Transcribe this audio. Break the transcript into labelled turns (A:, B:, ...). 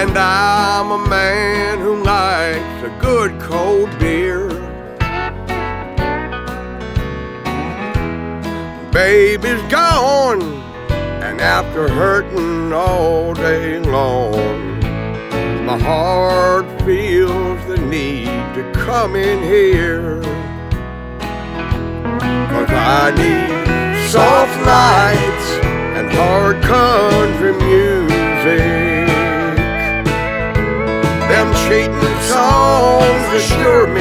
A: And I'm a man who likes a good cold beer. Baby's gone, and after hurting all day long, my heart feels the need to come in here. 'Cause I need soft nights and hard country music. Them cheating songs assure